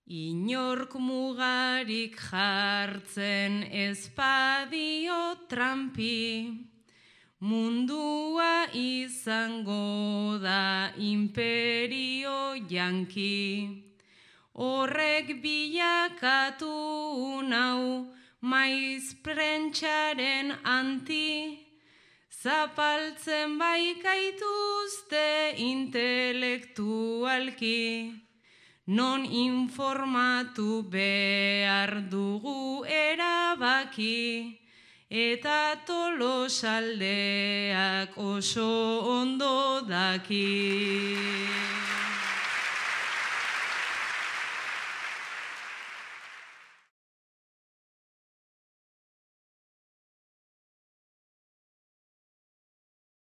Inork mugarik jartzen ezpadio trampi, mundua izango da imperio janki. Horrek bilakatu nau maiz prentxaren anti, zapaltzen baikaituzte intelektualki. Non informatu behar dugu erabaki, eta Tolosaldeak oso ondo daki.